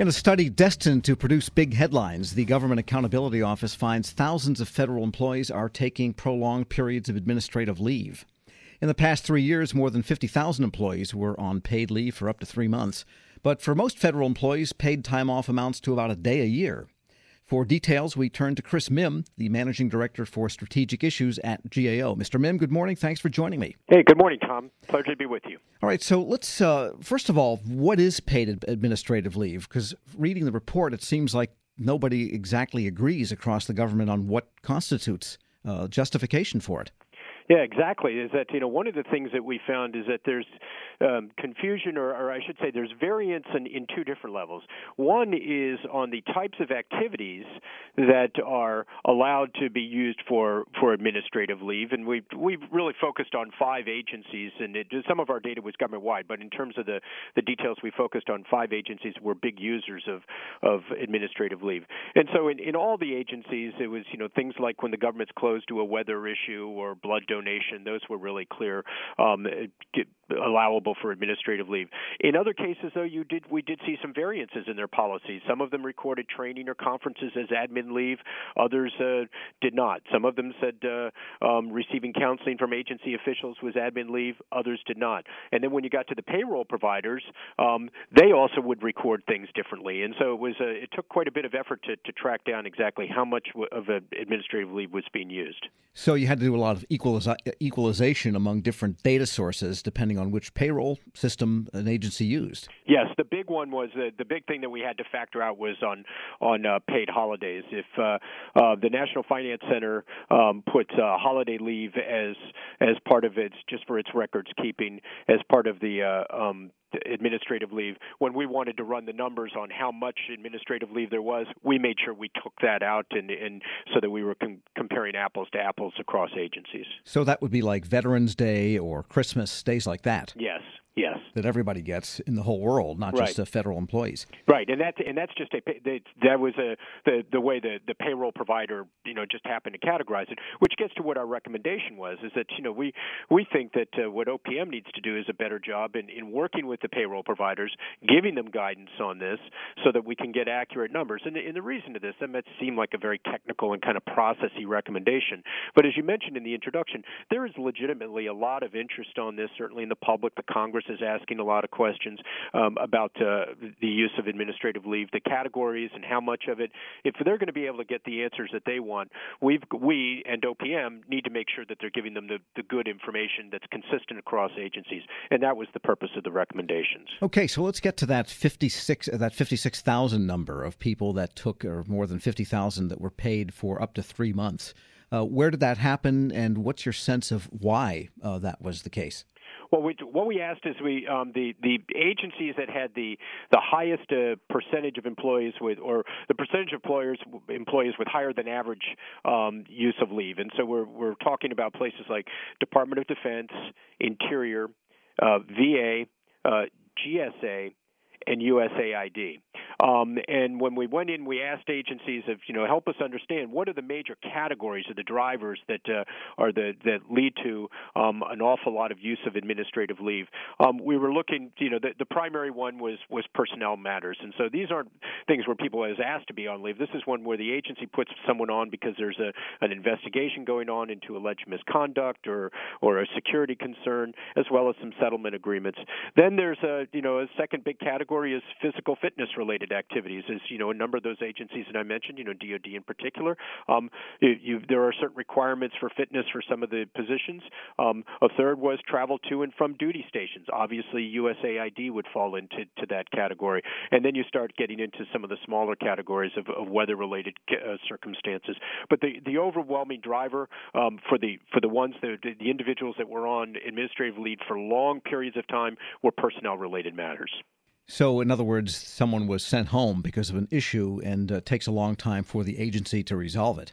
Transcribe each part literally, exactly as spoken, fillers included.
In a study destined to produce big headlines, the Government Accountability Office finds thousands of federal employees are taking prolonged periods of administrative leave. In the past three years, more than fifty thousand employees were on paid leave for up to three months. But for most federal employees, paid time off amounts to about a day a year. For details, we turn to Chris Mihm, the Managing Director for Strategic Issues at G A O. Mister Mihm, good morning. Thanks for joining me. Hey, good morning, Tom. Pleasure to be with you. All right, so let's, uh, first of all, what is paid ad- administrative leave? Because reading the report, it seems like nobody exactly agrees across the government on what constitutes uh, justification for it. Yeah, exactly. Is that, you know, one of the things that we found is that there's um, confusion, or, or I should say there's variance in, in two different levels. One is on the types of activities that are allowed to be used for, for administrative leave, and we've, we've really focused on five agencies, and it, some of our data was government-wide, but in terms of the, the details, we focused on five agencies who were big users of, of administrative leave. And so in, in all the agencies, it was, you know, things like when the government's closed to a weather issue or blood donation. Those were really clear, um, get, allowable for administrative leave. In other cases, though, you did we did see some variances in their policies. Some of them recorded training or conferences as admin leave. Others uh, did not. Some of them said uh, um, receiving counseling from agency officials was admin leave. Others did not. And then when you got to the payroll providers, um, they also would record things differently. And so it was a, it took quite a bit of effort to, to track down exactly how much of a administrative leave was being used. So you had to do a lot of equaliz- equalization among different data sources depending on which payroll system an agency used. Yes, the big one was uh, the big thing that we had to factor out was on on uh, paid holidays. If uh, uh, the National Finance Center um, puts uh, holiday leave as as part of its just for its records keeping as part of the uh, um, administrative leave, when we wanted to run the numbers on how much administrative leave there was, we made sure we took that out and, and so that we were com- comparing apples to apples across agencies. So that would be like Veterans Day or Christmas, days like that. Yes. Yes, that everybody gets in the whole world, not right. just uh, federal employees. Right, and that's and that's just a that was a the the way the the payroll provider you know just happened to categorize it, which gets to what our recommendation was. Is that you know we we think that uh, what O P M needs to do is a better job in, in working with the payroll providers, giving them guidance on this, so that we can get accurate numbers. And the, and the reason to this, that might seem like a very technical and kind of processy recommendation, but as you mentioned in the introduction, there is legitimately a lot of interest on this, certainly in the public, the Congress is asking a lot of questions um, about uh, the use of administrative leave, the categories and how much of it. If they're going to be able to get the answers that they want, we've, we and O P M need to make sure that they're giving them the, the good information that's consistent across agencies, and that was the purpose of the recommendations. Okay, so let's get to that fifty-six uh, that fifty-six thousand number of people that took, or more than fifty thousand that were paid for up to three months. Uh, where did that happen, and what's your sense of why uh, that was the case? Well, we, what we asked is we um, the the agencies that had the the highest uh, percentage of employees with, or the percentage of employers employees with higher than average um, use of leave, and so we're we're talking about places like Department of Defense, Interior, uh, V A, uh, G S A, and U S A I D. Um, and when we went in, we asked agencies of, you know, help us understand what are the major categories of the drivers that uh, are the that lead to um, an awful lot of use of administrative leave. Um, we were looking, you know, the, the primary one was was personnel matters, and so these aren't things where people is asked to be on leave. This is one where the agency puts someone on because there's a an investigation going on into alleged misconduct or or a security concern, as well as some settlement agreements. Then there's a you know a second big category is physical fitness related activities. Is you know a number of those agencies that I mentioned, you know D O D in particular, um, you, you, there are certain requirements for fitness for some of the positions. Um, a third was travel to and from duty stations. Obviously, U S A I D would fall into to that category, and then you start getting into some of the smaller categories of, of weather related uh, circumstances. But the the overwhelming driver um, for the for the ones that the individuals that were on administrative leave for long periods of time were personnel related matters. So, in other words, someone was sent home because of an issue, and uh, takes a long time for the agency to resolve it.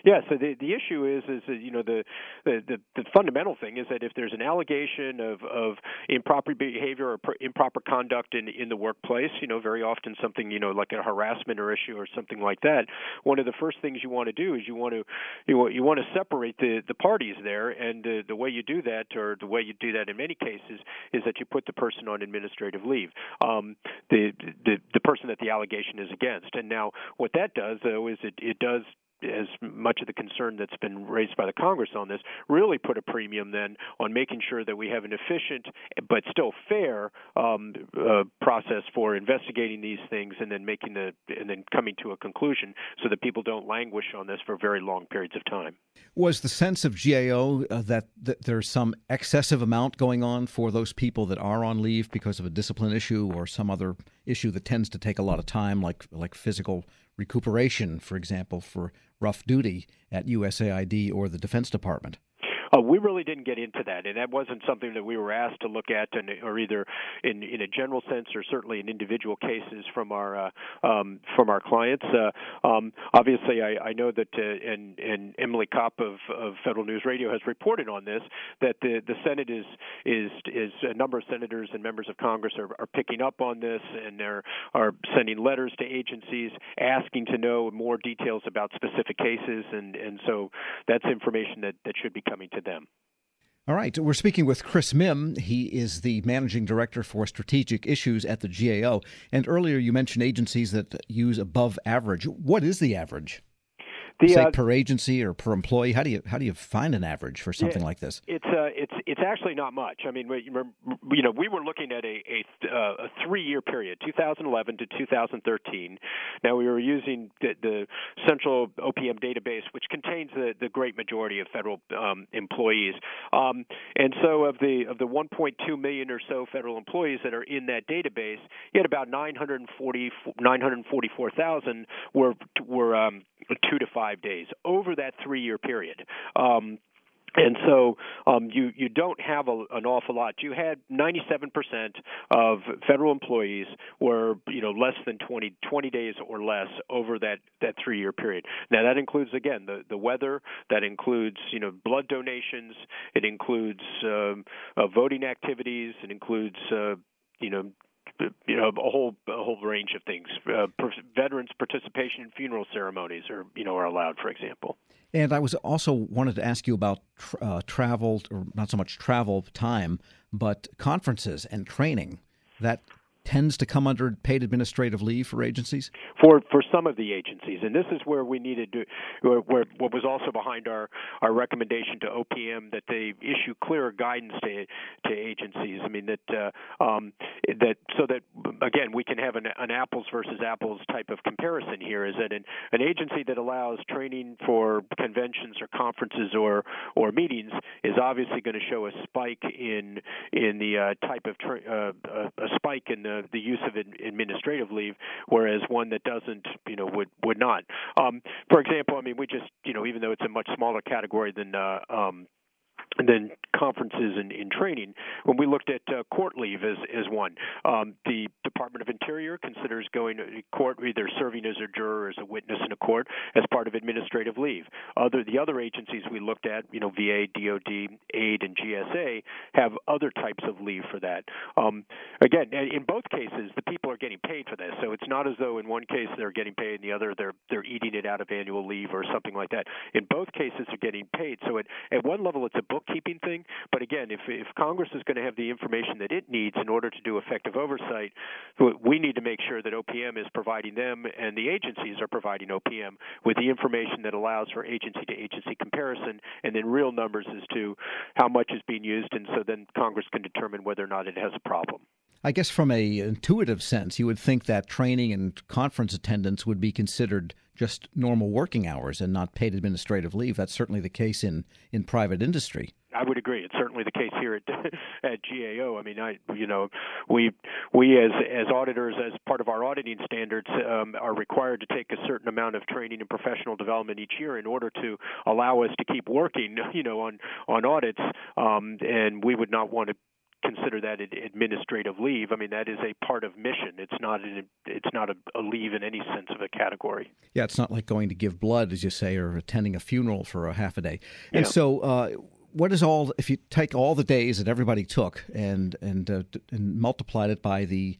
Yeah. So the the issue is is that, you know the, the the the fundamental thing is that if there's an allegation of of improper behavior or pr- improper conduct in in the workplace, you know, very often something, you know like a harassment or issue or something like that, one of the first things you want to do is you want to you want, you want to separate the the parties there, and uh, the way you do that, or the way you do that in many cases, is that you put the person on administrative leave, um, the the the person that the allegation is against. And now what that does, though, is it it does, as much of the concern that's been raised by the Congress on this, really put a premium then on making sure that we have an efficient but still fair um, uh, process for investigating these things, and then making the and then coming to a conclusion, so that people don't languish on this for very long periods of time. Was the sense of G A O uh, that, that there's some excessive amount going on for those people that are on leave because of a discipline issue or some other issue that tends to take a lot of time, like like physical recuperation, for example, for rough duty at U S A I D or the Defense Department? Uh, we really didn't get into that, and that wasn't something that we were asked to look at, and, or either in, in a general sense or certainly in individual cases from our uh, um, from our clients. Uh, um, obviously, I, I know that, uh, and, and Emily Kopp of, of Federal News Radio has reported on this, that the, the Senate is is is a number of senators and members of Congress are, are picking up on this, and they're are sending letters to agencies asking to know more details about specific cases, and, and so that's information that, that should be coming to them. All right. We're speaking with Chris Mihm. He is the Managing Director for Strategic Issues at the G A O. And earlier you mentioned agencies that use above average. What is the average? The, Say uh, per agency or per employee? How do you how do you find an average for something yeah, like this? It's uh, it's it's actually not much. I mean, you know, we were looking at a a, uh, a three-year period, two thousand eleven to two thousand thirteen. Now we were using the, the central O P M database, which contains the, the great majority of federal um, employees. Um, and so of the of the one point two million or so federal employees that are in that database, yet about nine hundred forty-four thousand were were um, two to five days over that three-year period. Um, And so um, you you don't have a, an awful lot. You had ninety-seven percent of federal employees were you know less than twenty, twenty days or less over that, that three-year period. Now that includes again the, the weather. That includes you know blood donations. It includes um, uh, voting activities. It includes uh, you know. You know, a whole a whole range of things. Uh, per, veterans' participation in funeral ceremonies are you know are allowed, for example. And I was also wanted to ask you about tr- uh, travel, or not so much travel time, but conferences and training. That tends to come under paid administrative leave for agencies? For for some of the agencies, and this is where we needed to, where, where what was also behind our, our recommendation to O P M that they issue clearer guidance to to agencies. I mean that uh, um, that so that again we can have an, an apples versus apples type of comparison here. Is that an, an agency that allows training for conventions or conferences or or meetings is obviously going to show a spike in in the uh, type of tra- uh, a, a spike in the the use of administrative leave, whereas one that doesn't, you know, would would not. Um, for example, I mean, we just, you know, even though it's a much smaller category than uh, um, than conferences and in training, when we looked at uh, court leave as, as one, um, the Department of Interior considers going to court, either serving as a juror or as a witness in a court, as part of administrative leave. Other the other agencies we looked at, you know, V A, D O D, AID, and G S A, have other types of leave for that. Um, again, in both cases, the people are getting paid for this, so it's not as though in one case they're getting paid, in the other they're they're eating it out of annual leave or something like that. In both cases, they're getting paid. So at at one level, it's a bookkeeping thing, but again, if if Congress is going to have the information that it needs in order to do effective oversight, we need to make sure that O P M is providing them and the agencies are providing O P M with the information that allows for agency-to-agency comparison and then real numbers as to how much is being used, and so then Congress can determine whether or not it has a problem. I guess from a intuitive sense, you would think that training and conference attendance would be considered just normal working hours and not paid administrative leave. That's certainly the case in, in private industry. I would agree. It's certainly the case here at at G A O. I mean, I you know, we we as as auditors, as part of our auditing standards, um, are required to take a certain amount of training and professional development each year in order to allow us to keep working, you know, on on audits. Um, and we would not want to consider that administrative leave. I mean, that is a part of mission. It's not an, it's not a, a leave in any sense of a category. Yeah, it's not like going to give blood, as you say, or attending a funeral for a half a day. And Yeah. so, uh, what is all? If you take all the days that everybody took and and uh, and multiplied it by the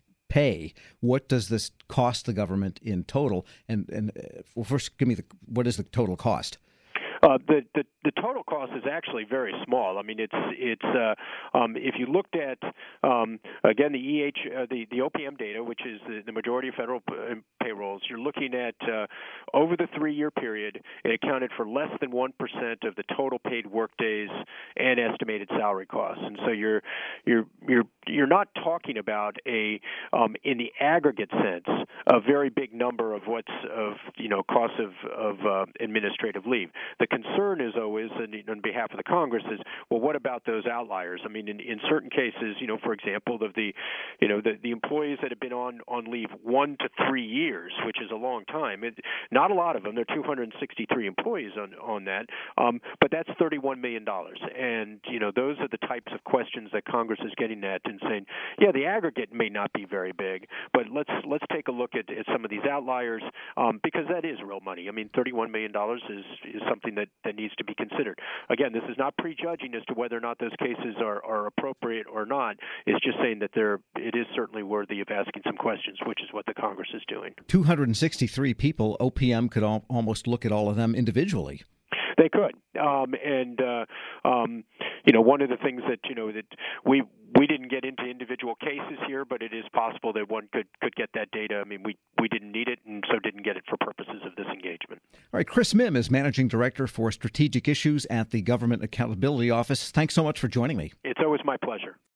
pay, what does this cost the government in total? And and uh, well, first, give me the what is the total cost? Uh, the, the the total cost is actually very small. I mean, it's it's uh, um, if you looked at um, again the E H uh, the the O P M data, which is the, the majority of federal p- payrolls, you're looking at uh, over the three-year period, it accounted for less than one percent of the total paid workdays and estimated salary costs. And so you're you're you're you're not talking about a um, in the aggregate sense a very big number of what's of you know costs of of uh, administrative leave. The concern is always, and on behalf of the Congress, is well, what about those outliers? I mean, in, in certain cases, you know, for example, of the, you know, the, the employees that have been on, on leave one to three years, which is a long time. It, not a lot of them. There are two hundred sixty-three employees on on that, um, but that's thirty-one million dollars. And you know, those are the types of questions that Congress is getting at and saying, yeah, the aggregate may not be very big, but let's let's take a look at, at some of these outliers um, because that is real money. I mean, thirty-one million dollars is is something that, that needs to be considered. Again, this is not prejudging as to whether or not those cases are, are appropriate or not. It's just saying that there it is certainly worthy of asking some questions, which is what the Congress is doing. two hundred sixty-three people, O P M could al- almost look at all of them individually. They could, um, and uh, um, you know, one of the things that you know that we we didn't get into individual cases here, but it is possible that one could, could get that data. I mean, we we didn't need it, and so didn't get it for purposes of this engagement. All right, Chris Mihm is Managing Director for Strategic Issues at the Government Accountability Office. Thanks so much for joining me. It's always my pleasure.